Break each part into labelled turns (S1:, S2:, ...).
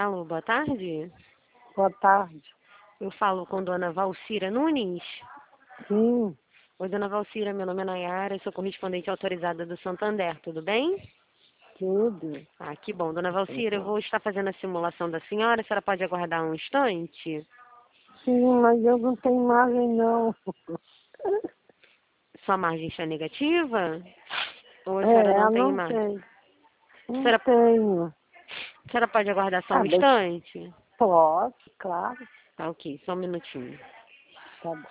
S1: Alô, boa tarde.
S2: Boa tarde.
S1: Eu falo com Dona Valcira Nunes.
S2: Sim,
S1: Oi, Dona Valcira, meu nome é Nayara, sou correspondente autorizada do Santander, tudo bem?
S2: tudo.
S1: Ah, que bom. Dona Valcira, eu vou estar fazendo a simulação da senhora, a senhora pode aguardar um instante?
S2: Sim, mas eu não tenho imagem não.
S1: Sua margem está negativa? Ou a senhora não tem
S2: Não
S1: imagem?
S2: sei.
S1: A
S2: Não
S1: senhora,
S2: tenho.
S1: a senhora pode aguardar só um
S2: Mas
S1: instante?
S2: posso, claro.
S1: Tá ok, só um minutinho.
S2: Tá bom.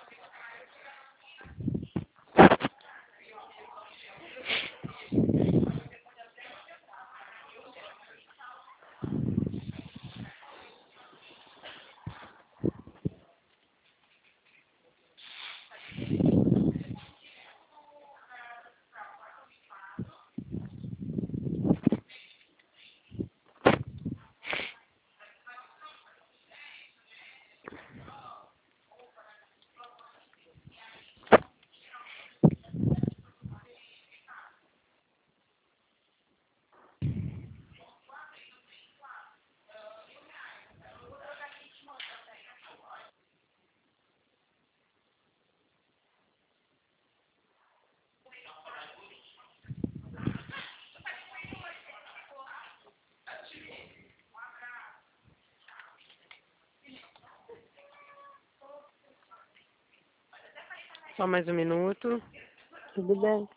S1: Só mais um minuto.
S2: Tudo bem.